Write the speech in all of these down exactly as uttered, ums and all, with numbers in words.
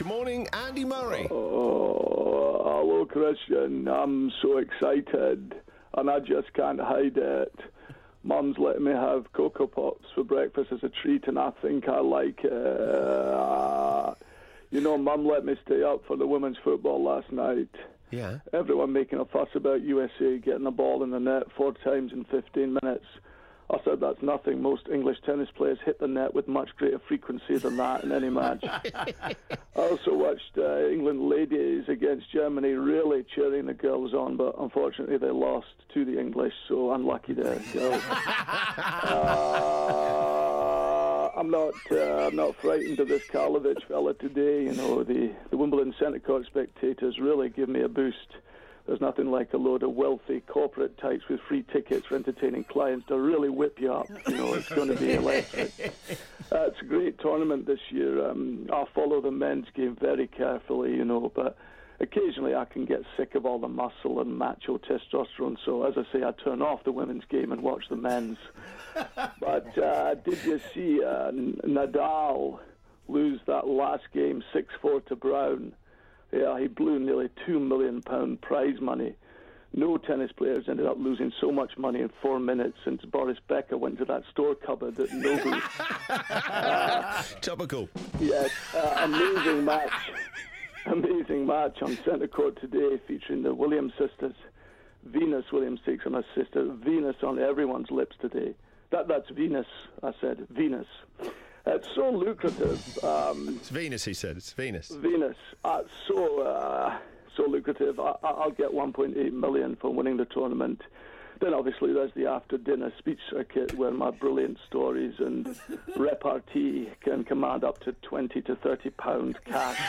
Good morning, Andy Murray. Oh, hello, Christian. I'm so excited, and I just can't hide it. Mum's letting me have Cocoa Pops for breakfast as a treat, and I think I like it. Uh, you know, Mum let me stay up for the women's football last night. Yeah. Everyone making a fuss about U S A getting the ball in the net four times in fifteen minutes. I said that's nothing. Most English tennis players hit the net with much greater frequency than that in any match. I also watched uh, England ladies against Germany really cheering the girls on, but unfortunately they lost to the English, so unlucky there. So, uh, I'm not uh, I'm not frightened of this Karlovic fella today. You know, the, the Wimbledon Centre Court spectators really give me a boost. There's nothing like a load of wealthy corporate types with free tickets for entertaining clients to really whip you up. You know, it's going to be electric. Uh, it's a great tournament this year. Um, I'll follow the men's game very carefully, you know, but occasionally I can get sick of all the muscle and macho testosterone. So, as I say, I turn off the women's game and watch the men's. But uh, did you see uh, Nadal lose that last game six four to Brown? Yeah, he blew nearly two million pounds prize money. No tennis players ended up losing so much money in four minutes since Boris Becker went to that store cupboard at Nobu. uh, Topical. Yes, uh, amazing match. Amazing match on centre court today featuring the Williams sisters. Venus Williams takes on her sister. Venus on everyone's lips today. That That's Venus, I said. Venus. It's so lucrative. Um, it's Venus, he said. It's Venus. Venus. Uh, so uh, so lucrative. I, I'll get one point eight million for winning the tournament. Then obviously there's the after-dinner speech circuit where my brilliant stories and repartee can command up to twenty to thirty pounds cash.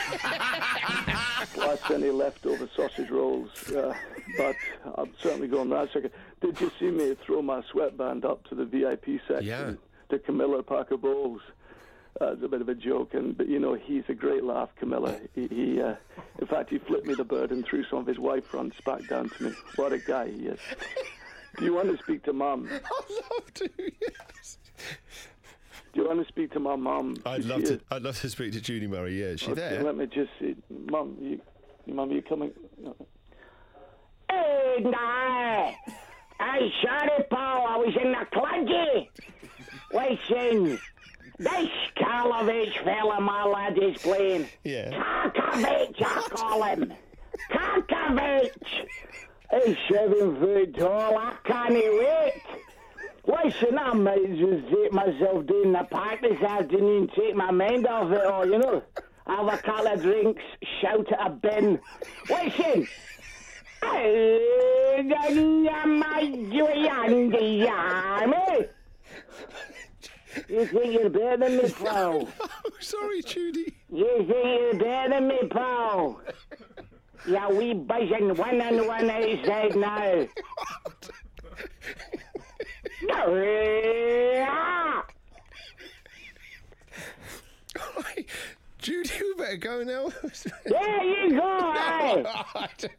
Plus any leftover sausage rolls. Uh, but I'm certainly going that circuit. Did you see me throw my sweatband up to the V I P section yeah. to Camilla Parker Bowles? Uh, it's a bit of a joke, and but you know he's a great laugh, Camilla. He, he uh, in fact, he flipped me the bird and threw some of his wife fronts back down to me. What a guy he is! Do you want to speak to Mum? I'd love to. Yes. Do you want to speak to my mum? I'd love to. I'd love to speak to Judy Murray. Yeah, is she okay, there? Let me just see, Mum. You, Mum, you coming? No. Hey, nah. Hey, sorry, Paul. I was in the clungy. Listen. This Karlovic fella my lad is playing. Yeah. Karkovic, I call him. Karkovic. He's seven foot tall. I can't wait. Listen, I might as well take myself down the park this afternoon, take my mind off it all, you know. Have a couple of drinks, shout at a bin. Listen. You think you're better than me, pal? Oh, sorry, Judy. You think you're better than me, pal? Yeah, we buzzing one on one outside now. Judy, we better go now. There you go, eh?